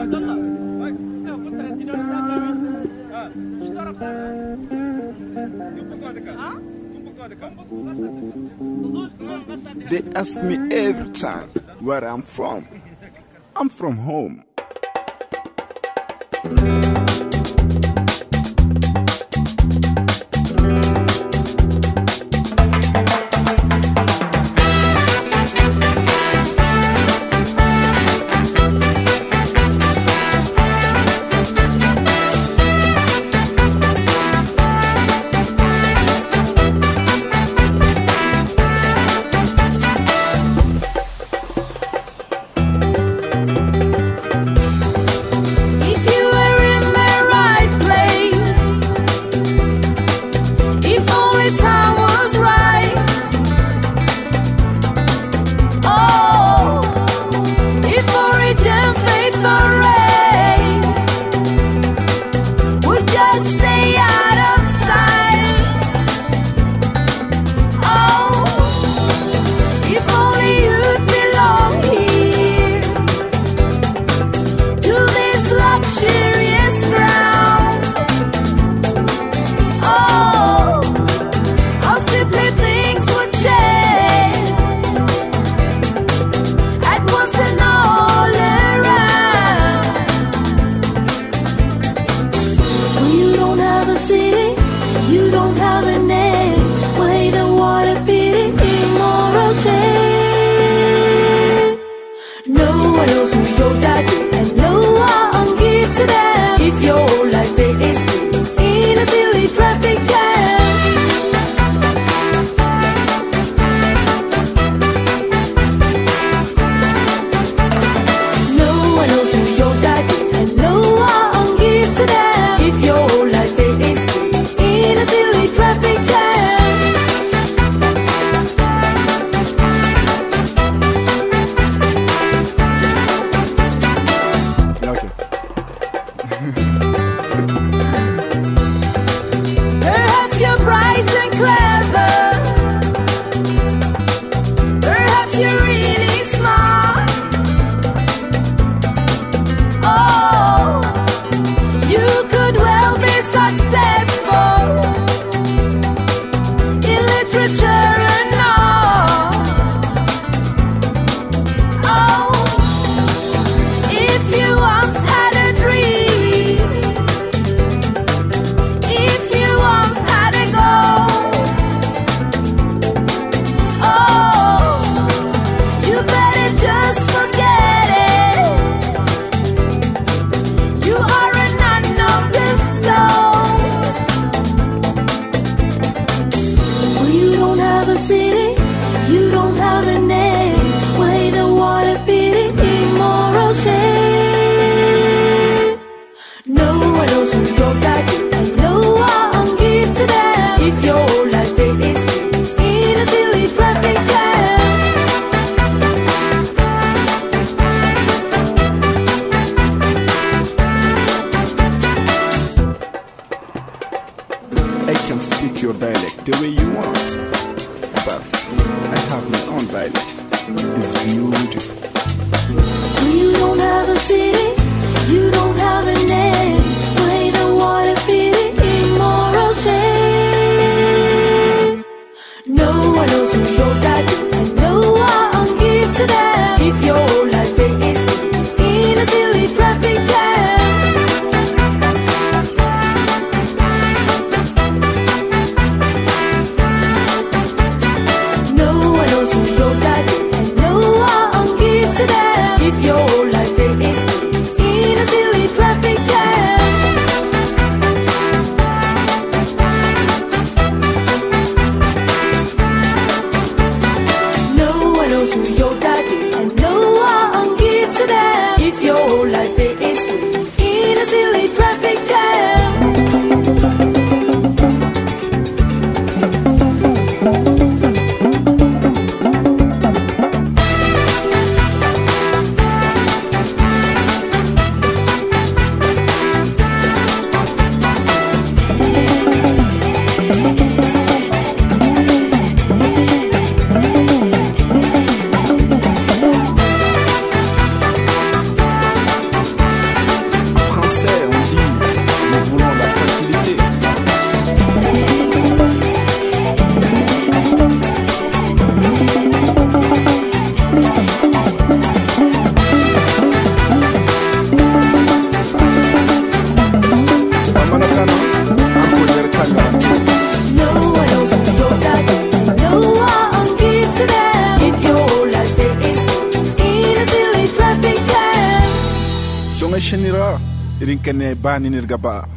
They ask me every time where I'm from. I'm from home. The way you want, but I have my own dialect. It's beautiful. You don't have a city, you don't have a name. Play the water, feed it immoral shame. No one knows who your dad is, and no one gives a damn if your life is in a silly traffic jam. No one knows who your dad is, and no one gives shenira irin kenne bani nirga ba